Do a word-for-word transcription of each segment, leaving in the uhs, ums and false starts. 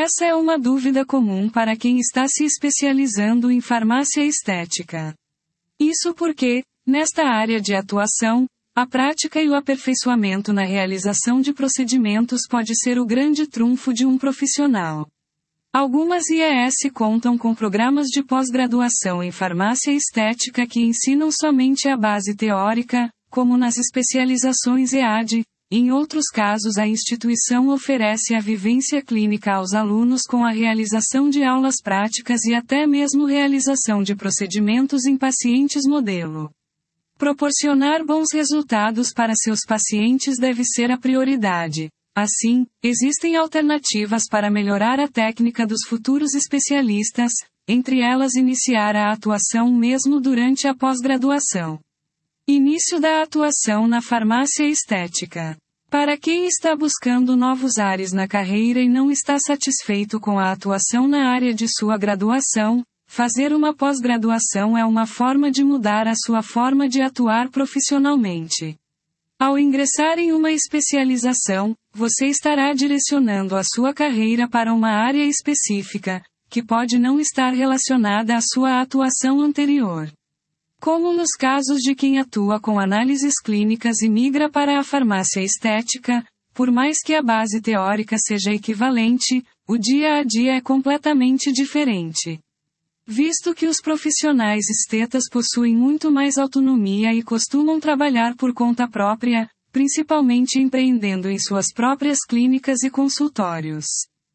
Essa é uma dúvida comum para quem está se especializando em farmácia estética. Isso porque, nesta área de atuação, a prática e o aperfeiçoamento na realização de procedimentos pode ser o grande trunfo de um profissional. Algumas I E S contam com programas de pós-graduação em farmácia estética que ensinam somente a base teórica, como nas especializações E A D. Em outros casos, a instituição oferece a vivência clínica aos alunos com a realização de aulas práticas e até mesmo realização de procedimentos em pacientes modelo. Proporcionar bons resultados para seus pacientes deve ser a prioridade. Assim, existem alternativas para melhorar a técnica dos futuros especialistas, entre elas iniciar a atuação mesmo durante a pós-graduação. Início da atuação na farmácia estética. Para quem está buscando novos ares na carreira e não está satisfeito com a atuação na área de sua graduação, fazer uma pós-graduação é uma forma de mudar a sua forma de atuar profissionalmente. Ao ingressar em uma especialização, você estará direcionando a sua carreira para uma área específica, que pode não estar relacionada à sua atuação anterior. Como nos casos de quem atua com análises clínicas e migra para a farmácia estética, por mais que a base teórica seja equivalente, o dia a dia é completamente diferente. Visto que os profissionais estetas possuem muito mais autonomia e costumam trabalhar por conta própria, principalmente empreendendo em suas próprias clínicas e consultórios.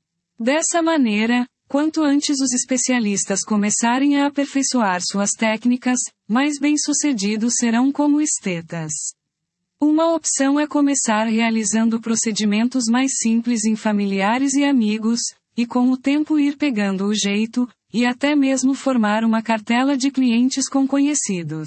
Dessa maneira, quanto antes os especialistas começarem a aperfeiçoar suas técnicas, mais bem-sucedidos serão como estetas. Uma opção é começar realizando procedimentos mais simples em familiares e amigos, e com o tempo ir pegando o jeito, e até mesmo formar uma cartela de clientes com conhecidos.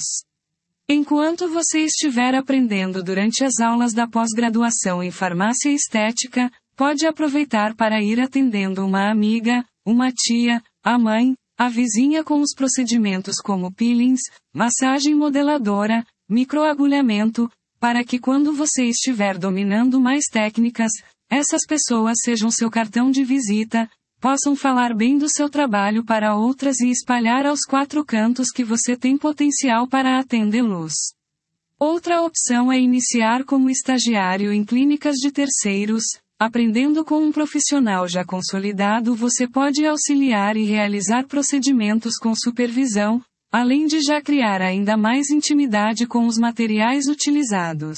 Enquanto você estiver aprendendo durante as aulas da pós-graduação em farmácia estética, pode aproveitar para ir atendendo uma amiga, uma tia, a mãe, a vizinha com os procedimentos como peelings, massagem modeladora, microagulhamento, para que quando você estiver dominando mais técnicas, essas pessoas sejam seu cartão de visita, possam falar bem do seu trabalho para outras e espalhar aos quatro cantos que você tem potencial para atendê-los. Outra opção é iniciar como estagiário em clínicas de terceiros. Aprendendo com um profissional já consolidado, você pode auxiliar e realizar procedimentos com supervisão, além de já criar ainda mais intimidade com os materiais utilizados.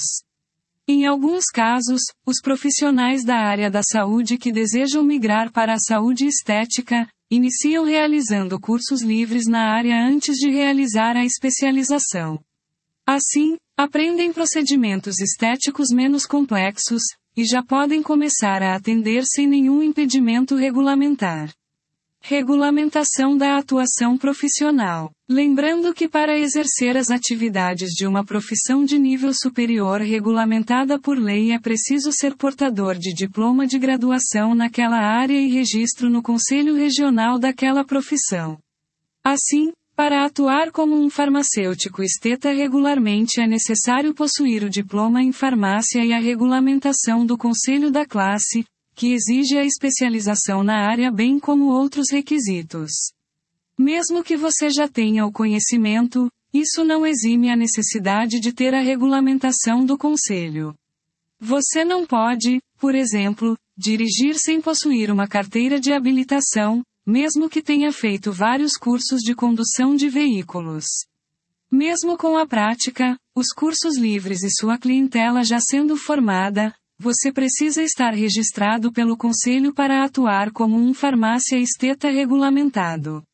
Em alguns casos, os profissionais da área da saúde que desejam migrar para a saúde estética, iniciam realizando cursos livres na área antes de realizar a especialização. Assim, aprendem procedimentos estéticos menos complexos, e já podem começar a atender sem nenhum impedimento regulamentar. Regulamentação da atuação profissional. Lembrando que para exercer as atividades de uma profissão de nível superior regulamentada por lei é preciso ser portador de diploma de graduação naquela área e registro no Conselho Regional daquela profissão. Assim, para atuar como um farmacêutico esteta regularmente é necessário possuir o diploma em farmácia e a regulamentação do Conselho da Classe, que exige a especialização na área bem como outros requisitos. Mesmo que você já tenha o conhecimento, isso não exime a necessidade de ter a regulamentação do Conselho. Você não pode, por exemplo, dirigir sem possuir uma carteira de habilitação, mesmo que tenha feito vários cursos de condução de veículos. Mesmo com a prática, os cursos livres e sua clientela já sendo formada, você precisa estar registrado pelo Conselho para atuar como um farmácia esteta regulamentado.